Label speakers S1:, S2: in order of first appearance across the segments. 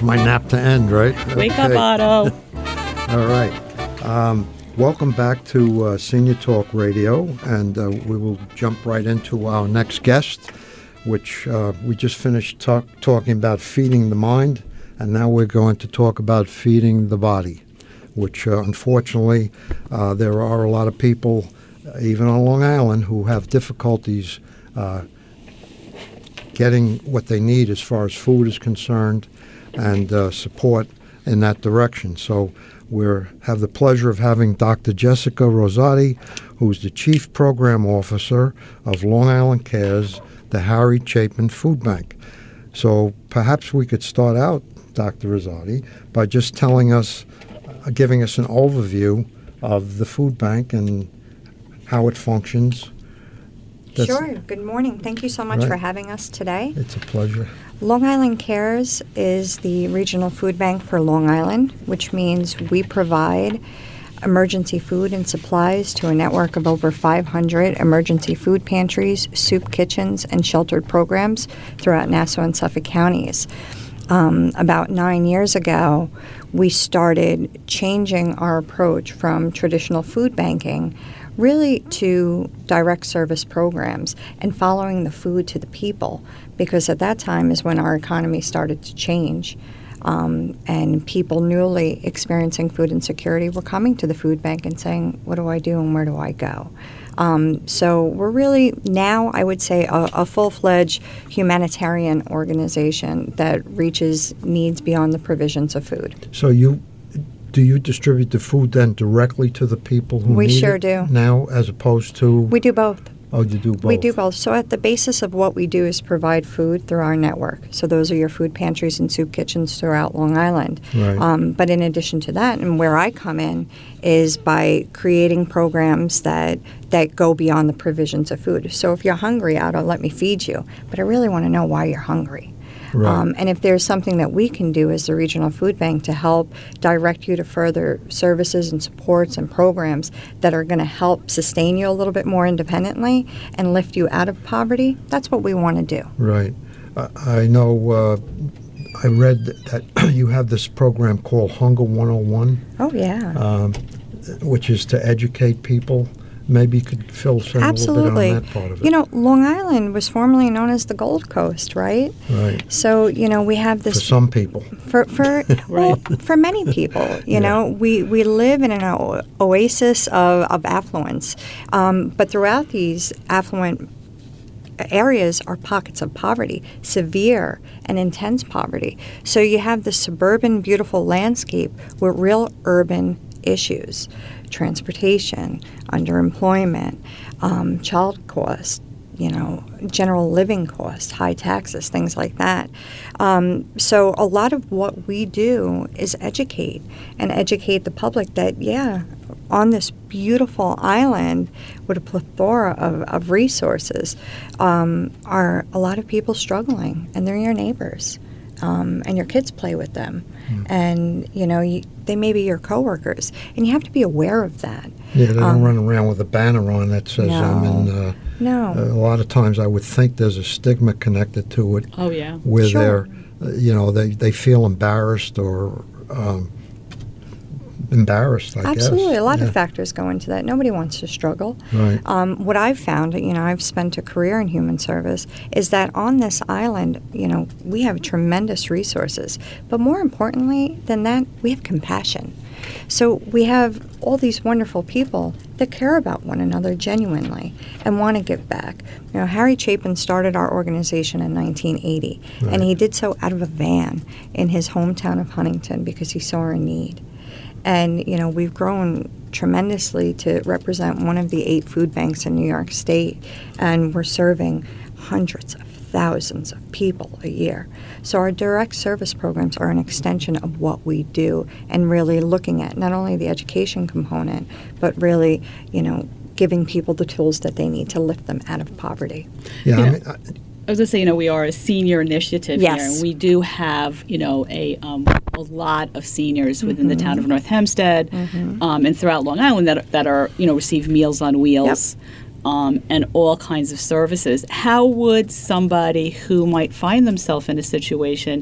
S1: for my nap to end, right?
S2: Wake up, Otto.
S1: All right. Welcome back to Senior Talk Radio, and we will jump right into our next guest, which we just finished talking about feeding the mind, and now we're going to talk about feeding the body, which unfortunately there are a lot of people, even on Long Island, who have difficulties getting what they need as far as food is concerned and support in that direction. So we have the pleasure of having Dr. Jessica Rosati, who's the Chief Program Officer of Long Island Cares, the Harry Chapin Food Bank. So perhaps we could start out, Dr. Rosati, by just telling us, giving us an overview of the food bank and how it functions.
S3: Sure. Good morning. Thank you so much for having us today.
S1: It's a pleasure.
S3: Long Island Cares is the regional food bank for Long Island, which means we provide emergency food and supplies to a network of over 500 emergency food pantries, soup kitchens, and sheltered programs throughout Nassau and Suffolk counties. About 9 years ago, we started changing our approach from traditional food banking really to direct service programs and following the food to the people, because at that time is when our economy started to change. And people newly experiencing food insecurity were coming to the food bank and saying, what do I do and where do I go? So we're really now, I would say, a full-fledged humanitarian organization that reaches needs beyond the provisions of food.
S1: So do you distribute the food then directly to the people who
S3: need it? We sure
S1: do. Now, as opposed to?
S3: We do both.
S1: Oh, you do both?
S3: We do both. So at the basis of what we do is provide food through our network. So those are your food pantries and soup kitchens throughout Long Island.
S1: Right.
S3: But in addition to that, and where I come in, is by creating programs that go beyond the provisions of food. So if you're hungry, Otto, let me feed you. But I really want to know why you're hungry.
S1: Right.
S3: And if there's something that we can do as the regional food bank to help direct you to further services and supports and programs that are going to help sustain you a little bit more independently and lift you out of poverty, that's what we want to do.
S1: Right. I know I read that you have this program called Hunger 101.
S3: Oh, yeah.
S1: Which is to educate people. Maybe you could fill some a little bit on that part of it.
S3: You know, Long Island was formerly known as the Gold Coast, right?
S1: Right.
S3: So, you know, we have this...
S1: For some people.
S3: Well, for many people, you know, we live in an oasis of affluence. But throughout these affluent areas are pockets of poverty, severe and intense poverty. So you have the suburban, beautiful landscape with real urban issues. Transportation, underemployment, child cost, you know, general living costs, high taxes, things like that. So a lot of what we do is educate the public that, yeah, on this beautiful island with a plethora of resources are a lot of people struggling, and they're your neighbors. And your kids play with them. And, you know, they may be your coworkers. And you have to be aware of that.
S1: Yeah, they don't run around with a banner on that says
S3: No.
S1: A lot of times I would think there's a stigma connected to it.
S2: Oh, yeah.
S1: Where
S3: Sure.
S1: they're, you know, they feel embarrassed or embarrassed, I guess.
S3: Absolutely. A lot of factors go into that. Nobody wants to struggle.
S1: Right.
S3: What I've found, you know, I've spent a career in human service, is that on this island, you know, we have tremendous resources. But more importantly than that, we have compassion. So we have all these wonderful people that care about one another genuinely and want to give back. You know, Harry Chapin started our organization in 1980, and he did so out of a van in his hometown of Huntington because he saw a need. And, you know, we've grown tremendously to represent one of the 8 food banks in New York State, and we're serving hundreds of thousands of people a year. So our direct service programs are an extension of what we do, and really looking at not only the education component, but really, you know, giving people the tools that they need to lift them out of poverty.
S1: Yeah,
S2: I was going to say, you know, we are a senior initiative
S3: Yes.
S2: here, and we do have, you know, a lot of seniors within the town of North Hempstead and throughout Long Island that are, you know, receive Meals on Wheels. And all kinds of services. How would somebody who might find themselves in a situation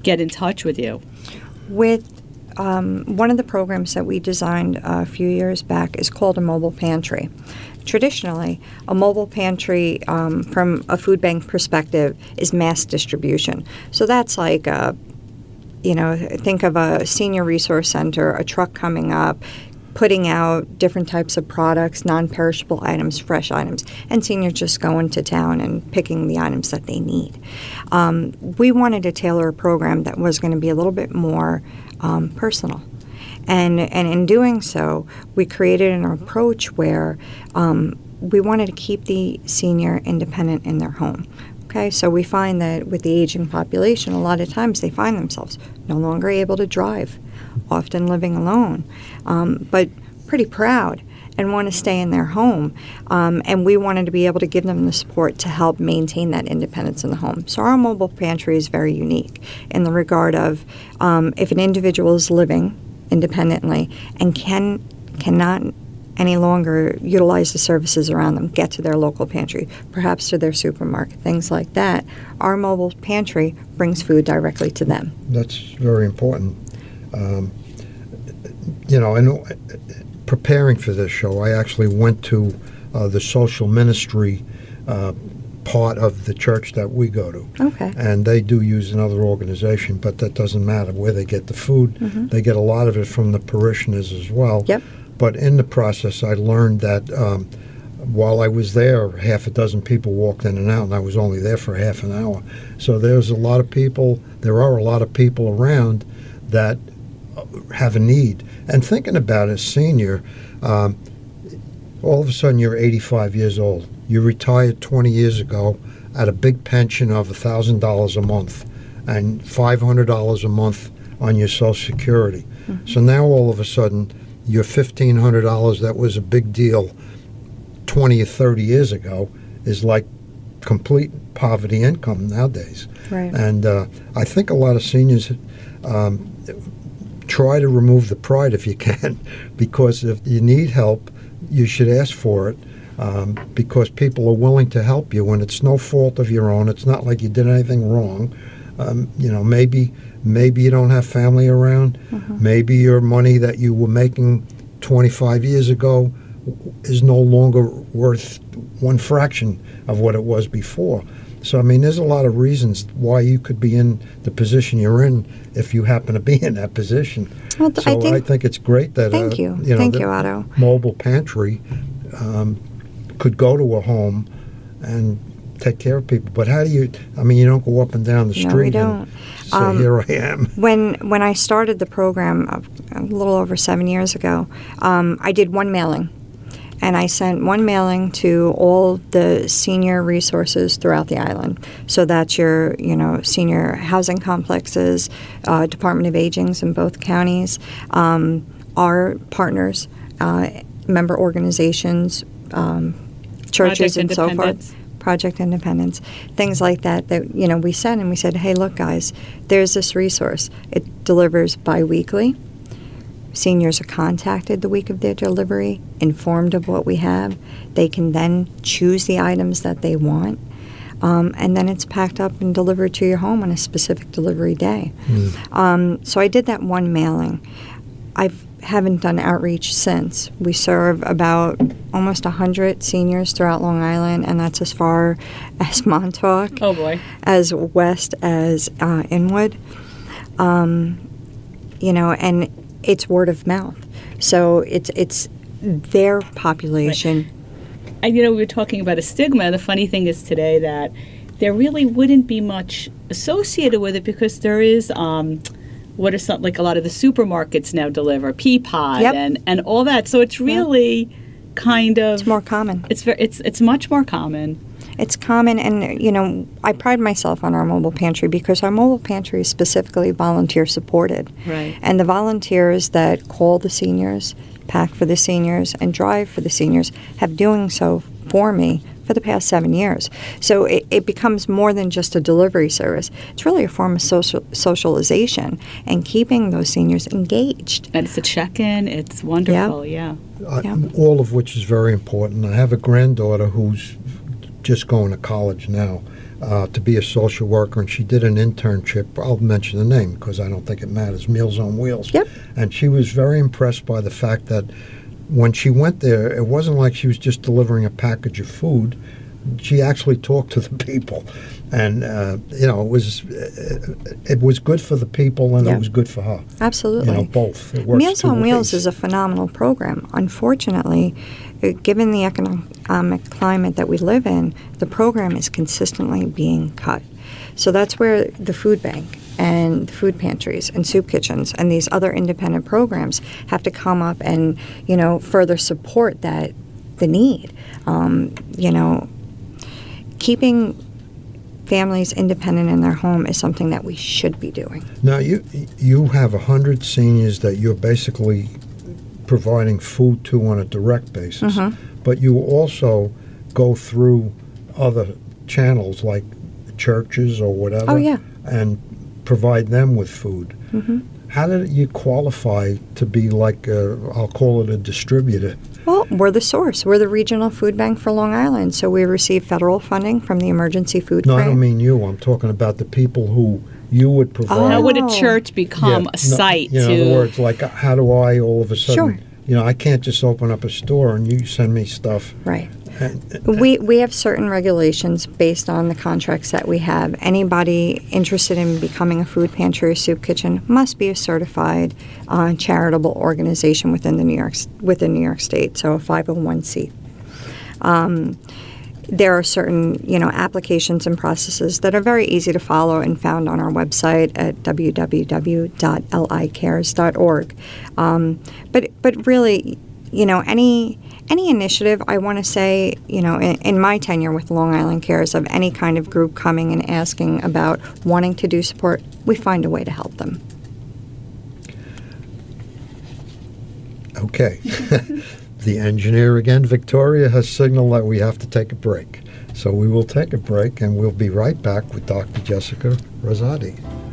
S2: get in touch with you?
S3: With one of the programs that we designed a few years back is called a mobile pantry. Traditionally, a mobile pantry, from a food bank perspective, is mass distribution. So that's like think of a senior resource center, a truck coming up, putting out different types of products, non-perishable items, fresh items, and seniors just going to town and picking the items that they need. We wanted to tailor a program that was going to be a little bit more personal. And in doing so, we created an approach where we wanted to keep the senior independent in their home. Okay, so we find that with the aging population, a lot of times they find themselves no longer able to drive, often living alone, but pretty proud and want to stay in their home. And we wanted to be able to give them the support to help maintain that independence in the home. So our mobile pantry is very unique in the regard of if an individual is living independently and cannot any longer utilize the services around them, get to their local pantry, perhaps to their supermarket, things like that, our mobile pantry brings food directly to them.
S1: That's very important. In preparing for this show, I actually went to the social ministry part of the church that we go to.
S3: Okay.
S1: And they do use another organization, but that doesn't matter where they get the food. Mm-hmm. They get a lot of it from the parishioners as well.
S3: Yep.
S1: But in the process, I learned that while I was there, half a dozen people walked in and out, and I was only there for half an hour. So there are a lot of people around that have a need. And thinking about a senior, all of a sudden you're 85 years old. You retired 20 years ago at a big pension of $1,000 a month and $500 a month on your Social Security. Mm-hmm. So now all of a sudden your $1,500 that was a big deal 20 or 30 years ago is like complete poverty income nowadays.
S3: Right.
S1: And I think a lot of seniors try to remove the pride if you can, because if you need help, you should ask for it, because people are willing to help you when it's no fault of your own. It's not like you did anything wrong. Maybe you don't have family around. Mm-hmm. Maybe your money that you were making 25 years ago is no longer worth one fraction of what it was before. So, there's a lot of reasons why you could be in the position you're in if you happen to be in that position.
S3: Well,
S1: I think it's great that
S3: Thank you, Otto.
S1: Mobile pantry could go to a home and take care of people. But how do you? You don't go up and down the street.
S3: No, we don't.
S1: And say, here I am.
S3: When I started the program a little over 7 years ago, I did one mailing. And I sent one mailing to all the senior resources throughout the island. So that's your, senior housing complexes, Department of Agings in both counties, our partners, member organizations, churches and so forth. Project Independence, things like that we sent, and we said, hey, look, guys, there's this resource. It delivers biweekly. Seniors are contacted the week of their delivery, informed of what we have. They can then choose the items that they want, and then it's packed up and delivered to your home on a specific delivery day. So I did that one mailing. I haven't done outreach since. We serve about almost 100 seniors throughout Long Island, and that's as far as Montauk.
S2: Oh, boy.
S3: As west as Inwood. And it's word of mouth. So it's their population.
S2: Right. And, we were talking about a stigma. The funny thing is today that there really wouldn't be much associated with it because there is what are some, like a lot of the supermarkets now deliver, Peapod and all that. So it's really kind of...
S3: It's more common.
S2: It's much more common.
S3: It's common, and, I pride myself on our mobile pantry because our mobile pantry is specifically volunteer supported.
S2: Right.
S3: And the volunteers that call the seniors, pack for the seniors, and drive for the seniors have doing so for me for the past 7 years. So it becomes more than just a delivery service. It's really a form of socialization and keeping those seniors engaged.
S2: And it's a check-in. It's wonderful,
S1: All of which is very important. I have a granddaughter who's just going to college now. to be a social worker, and she did an internship. I'll mention the name because I don't think it matters. Meals on Wheels.
S3: Yep.
S1: And she was very impressed by the fact that when she went there, it wasn't like she was just delivering a package of food. She actually talked to the people, and it was good for the people, and it was good for her.
S3: Absolutely,
S1: both. It works
S3: Meals on Wheels
S1: ways.
S3: is a phenomenal program. Unfortunately, given the economic climate that we live in, the program is consistently being cut. So that's where the food bank and the food pantries and soup kitchens and these other independent programs have to come up and further support the need. Keeping families independent in their home is something that we should be doing.
S1: Now, you have 100 seniors that you're basically providing food to on a direct basis, but you also go through other channels like churches or whatever and provide them with food. How did you qualify to be like, I'll call it a distributor?
S3: Well, we're the source. We're the regional food bank for Long Island, so we receive federal funding from the Emergency Food
S1: No,
S3: Grant.
S1: I don't mean you. I'm talking about the people who you would provide.
S2: How would a church become a site to...
S1: In other words, like, how do I all of a sudden...
S3: Sure.
S1: I can't just open up a store and you send me stuff.
S3: Right. We have certain regulations based on the contracts that we have. Anybody interested in becoming a food pantry or soup kitchen must be a certified charitable organization within New York State, so a 501c. There are certain applications and processes that are very easy to follow and found on our website at www.licares.org. But really, any initiative, I want to say, in my tenure with Long Island Cares, of any kind of group coming and asking about wanting to do support, we find a way to help them.
S1: Okay. The engineer again, Victoria, has signaled that we have to take a break. So we will take a break, and we'll be right back with Dr. Jessica Rosati.